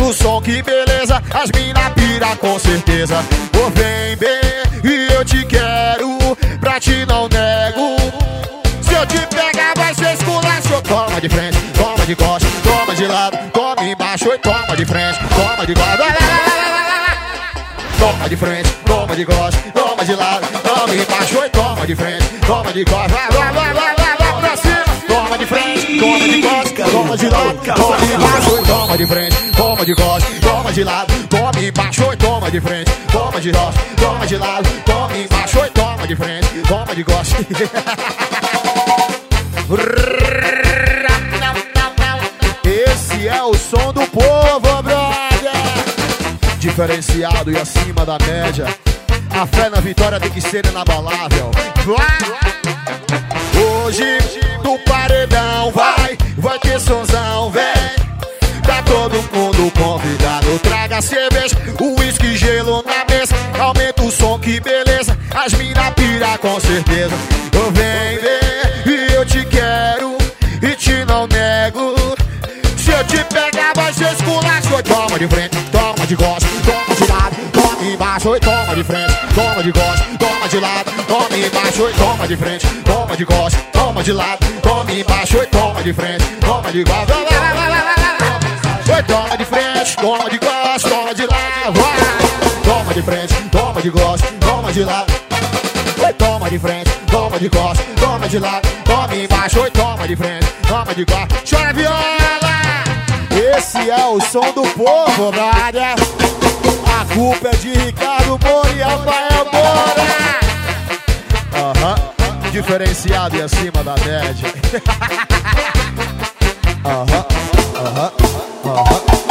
Aumenta o som, que beleza, as mina pira com certeza. Ô, vem bem e eu te quero, pra ti não nego. Se eu te pegar vai ser esculacho. Toma de frente, toma de costas, toma de lado, toma embaixo e toma de frente, toma de costas. Toma de frente, toma de costas, toma de lado, toma embaixo e toma de frente, toma de costas. Vai pra cima. Toma de frente, toma de costas, toma de lado, toma embaixo e toma de frente, toma de costas, toma de lado, toma embaixo e toma de frente, toma de costas, toma de lado, toma embaixo e toma de frente, toma de costas. Esse é o som do povo, brother. Diferenciado e acima da média. A fé na vitória tem que ser inabalável. Hoje do paredão vai ter sonzão, vem. Tá todo mundo convidado. Traga cerveja, uísque, gelo na mesa. Aumenta o som, que beleza, as mina pira com certeza. Vem, vem, e eu te quero, e te não nego. Se eu te pegar vai ser esculacho. Toma de frente, toma de costas, toma de lado, toma embaixo e toma de frente, toma de costas, toma de lado, toma embaixo e toma de frente, toma de costas, toma de lado, toma embaixo e toma de frente, toma de costas. Oi, toma de frente, toma de costas, toma de lado, toma de frente, toma de costas, toma de lado. Oi, toma de frente, toma de costas, toma de lado, toma embaixo e toma de frente, toma de costas. Chora viola! Esse é o som do povo, brother. A culpa é de Ricardo Moura e Rafael Moura. Diferenciado e acima da média.